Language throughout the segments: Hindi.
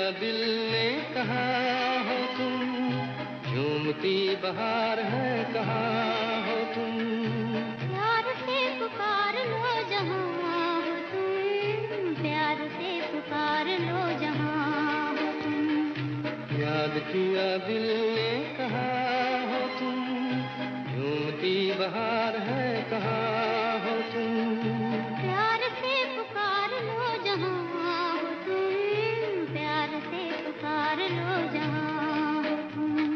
दिल ने कहा हो तुम, झूमती बहार है कहाँ हो तुम। प्यार से पुकार लो जहाँ हो तुम, प्यार से पुकार लो जहाँ हो तुम। याद किया दिल ने कहा हो तुम, झूमती बहार है कहाँ हो तुम। प्यार से पुकार लो जहाँ हो तुम, प्यार से पुकार लो जहाँ हो तुम।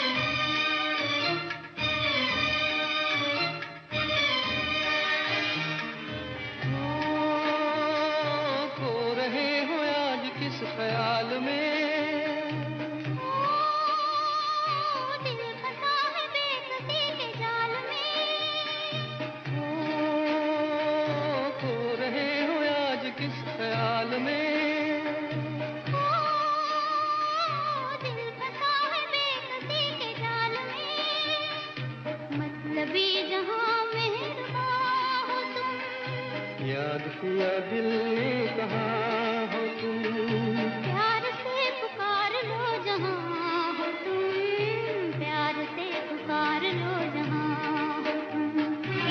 खो रहे हो आज किस ख्याल में, दिल फंसा है बेकसी के जाल में। खो रहे हो आज किस ख्याल में। दिल फंसा है बेकसी के जाल में, मतलबी जहाँ मेहरबां हो तुम। याद किया दिल ने कहा हो तुम, प्यार से पुकार लो जहाँ हो तुम, प्यार से पुकार लो जहाँ हो तुम।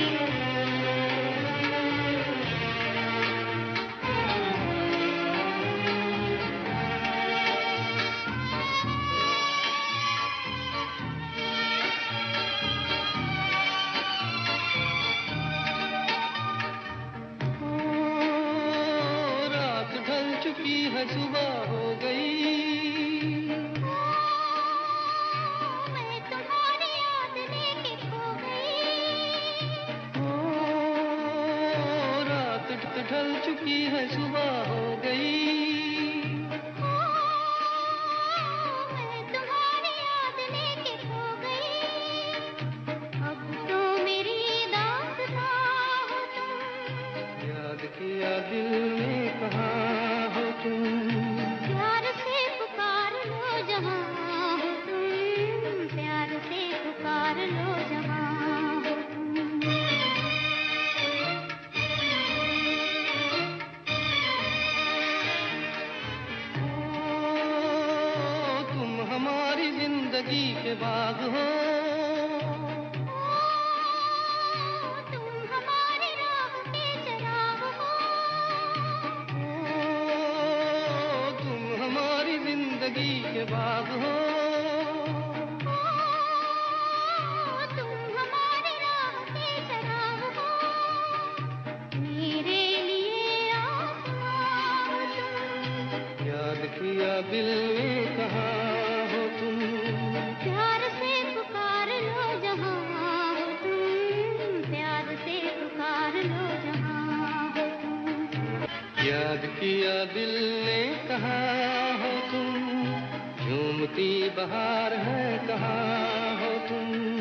रात ढल चुकी है सुबह हो गई, मैं तुम्हारी याद लेके खो गई। रात ढल चुकी है सुबह हो गई। मैं तुम्हारी याद लेके खो गई, अब तो मेरी दास्तां हो तुम। याद किया दिल ने कहा हो तुम, प्यार से पुकार लो जहाँ हो तुम, प्यार से पुकार लो जहाँ हो तुम। तुम हमारी जिंदगी के बाग हो, तुम हमारी राह के चराग हो। तुम हमारी जिंदगी के बाग हो। तुम हमारी राह के चराग हो, मेरे लिए आसमां हो तुम। याद किया दिल ने कहा हो तुम, प्यार से पुकार लो जहाँ हो तुम, प्यार से पुकार लो जहाँ हो तुम। याद किया दिल ने कहा हो तुम, झूमती बहार है कहाँ हो तुम।